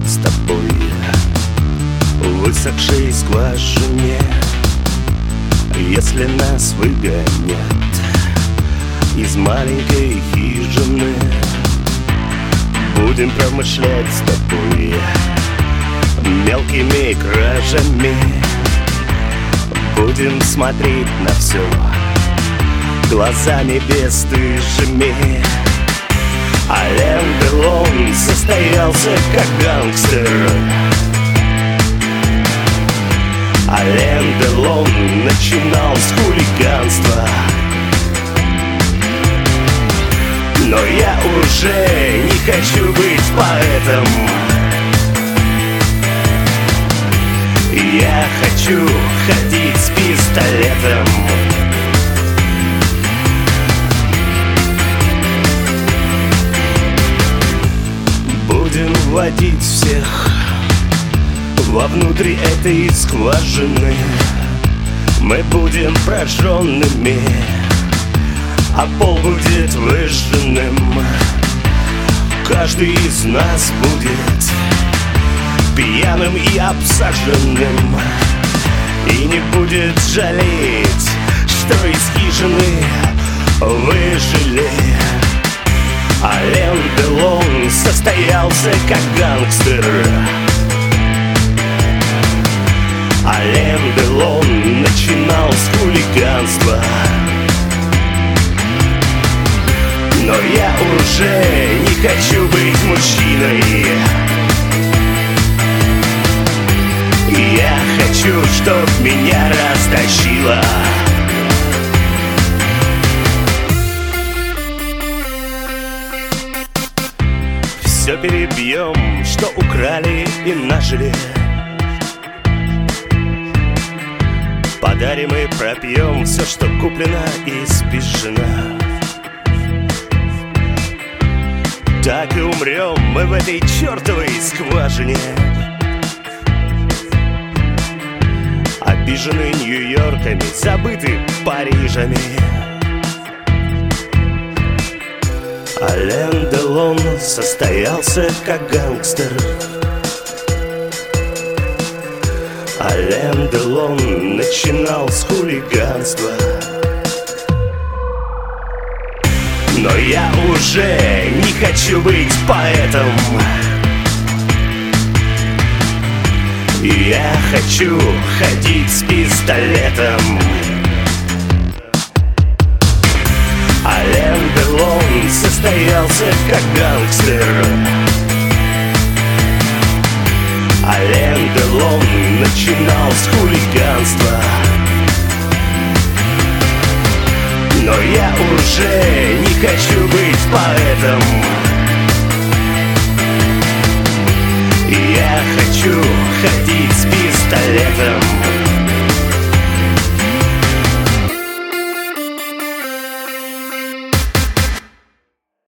с тобой в высохшей скважине. Если нас выгонят из маленькой хижины, будем промышлять с тобой мелкими кражами. Будем смотреть на все глазами бесстыжими. Ален Делон состоялся как гангстер. Ален Делон начинал с хулиганства. Но я уже не хочу быть поэтом. Я хочу ходить с пистолетом. Будем вводить всех вовнутрь этой скважины. Мы будем прожженными, а пол будет выжженным. Каждый из нас будет пьяным и обсаженным, и не будет жалеть, что из хижины выжили. Ален Делон состоялся как гангстер. Ален Делон начинал с хулиганства. Но я уже не хочу быть мужчиной. Я хочу, чтоб меня растащило. Все перебьем, что украли и нажили. Подарим и пропьем все, что куплено и спизжено. Так и умрем мы в этой чертовой скважине. Обижены Нью-Йорками, забыты Парижами. Ален Делон состоялся как гангстер. Ален Делон начинал с хулиганства. Но я уже не хочу быть поэтом. Я хочу ходить с пистолетом. Ален Делон состоялся как гангстер. Ален Делон начинал с хулиганства. Но я уже не хочу быть поэтом. Я хочу ходить с пистолетом.